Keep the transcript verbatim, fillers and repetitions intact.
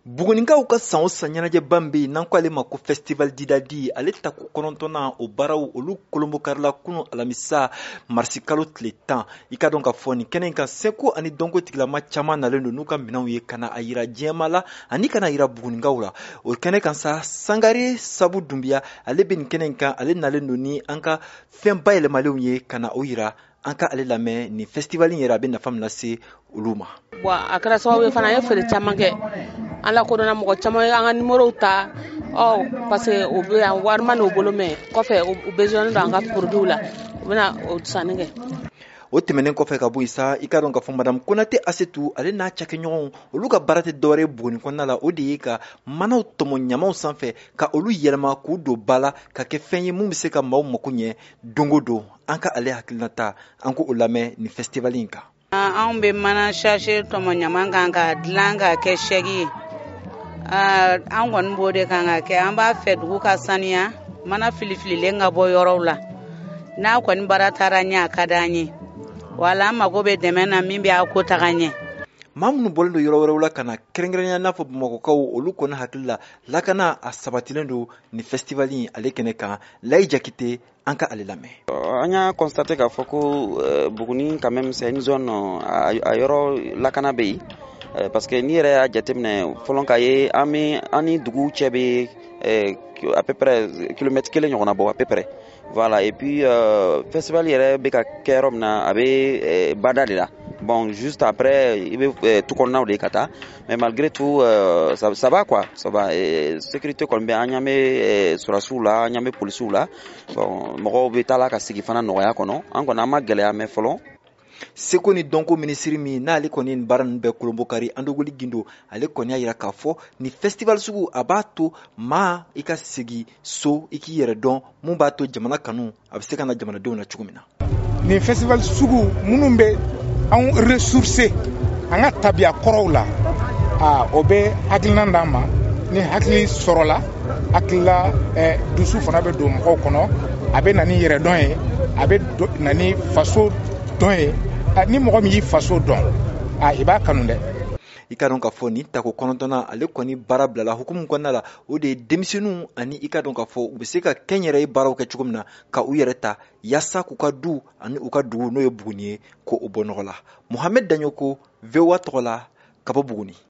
Buguninkaw ka san o san ɲɛnajɛ ban bɛ yen n'an ko ale ma ko festival didadi ale ta ko kɔnɔntɔnna o baaraw olu kolonbo karila kunun alamisa marisi kalo tile tan i ka dɔn ka fɔ nin kɛnɛ in kan seko ani dɔnko tigilama caman nalen don n'u ka minɛnw ye ka na a yira diɲɛma la ani kana yira buguninkaw la o kɛnɛ kan sa Sangare Sabu Dunbiya ale bɛ nin kɛnɛ in kan ale nalen don ni an ka fɛn bayɛlɛmalenw ye ka na o yira an ka ale lamɛn nin festival in yɛrɛ a bɛ nafa min lase olu ma. Bon a kɛra sababu ye fana an ye feere caman kɛ an lakodɔnna mɔgɔ caman ye an ka numéros ta ɔ parce que o bɛ yan wari ma n'o bolo mɛ kɔfɛ u besoin don an ka produit la u bɛna o sanni kɛ. O tɛmɛnen kɔfɛ ka bɔ yen sa i ka dɔn ka fɔ madame Konate Asetu ale n'a cakɛɲɔgɔnw olu ka baara tɛ dɔwɛrɛ ye Buguni kɔnɔna la o de ye ka manaw tɔmɔ ɲamaw sanfɛ ka olu yɛlɛma k'u don ba la ka kɛ fɛn ye mun bɛ se ka maaw mako ɲɛ don o don an ka ale hakilinata an ko o lamɛn nin festival in kan. Anw bɛ mana charger tɔmɔ ɲama kan ka dilan ka kɛ chèque ye an kɔni b'o de kan ka kɛ an b'a fɛ dugu ka saniya mana filifililen ka bɔ yɔrɔw la n'a kɔni baara taara ɲɛ a ka d'an ye wala an mago bɛ dɛmɛ na min bɛ a ko taga ɲɛ. maa minnu bɔlen don yɔrɔ wɛrɛw la ka na kɛrɛnkɛrɛnya n'a fɔ bamakɔkaw olu kɔni hakili la lakana a sabatilen don ni festival in ale kɛnɛ kan Layi Jakite an ka ale lamɛn. An y'a constaté k'a fɔ ko Buguni quand même c'est une zone a yɔrɔ lakana bɛ yen parce que n'i yɛrɛ y'a jateminɛ fɔlɔ ka ye an bɛ an ni dugu cɛ bɛ à peu près kilomètre kelen ɲɔgɔnna bɔ à peu près voilà et puis euh, festival yɛrɛ bɛ ka kɛ yɔrɔ min na a bɛ bada de la. Bon, juste après, il veut tout qu'on a au Kata, mais malgré tout, euh, ça, ça va quoi, ça va. Et sécurité comme bien, on y a mis sur la soula, on y a mis police là. Bon, moi, on veut t'aller à ce qu'il faut noyer kono. On a ma galère à mes folons. Seko ni donko ministiri mi na ale kɔni ni baara ninnu bɛɛ kolonbo kari an dogoli gindo ale kɔni y'a yira k'a fɔ ni festival sugu a b'a to maa i ka segi so i k'i yɛrɛ dɔn mun b'a to jamana kanu a bɛ se ka na jamanadenw na cogo min na. Ni festival sugu minnu bɛ an ressourcer an ka tabiya kɔrɔw la a o bɛ hakilina d'an ma ni hakili sɔrɔla hakilila dusu fana bɛ don mɔgɔw kɔnɔ a bɛ na ni yɛrɛdɔn ye a bɛ na ni faso dɔn ye ni mɔgɔ min y'i faso dɔn a i b'a kanu dɛ. I ka dɔn k'a fɔ nin tako kɔnɔntɔnna ale kɔni baara bilala hukumu kɔnɔna la o de ye denmisɛnninw ani i ka dɔn k'a fɔ u bɛ se ka kɛnyɛrɛye baaraw kɛ cogo min na ka u yɛrɛ ta yaasa k'u ka du ani u ka dugu n'o ye Buguni ye ko o bɔ nɔgɔ la. Mohamed Daɲoko V O A tɔgɔ la ka bɔ Buguni.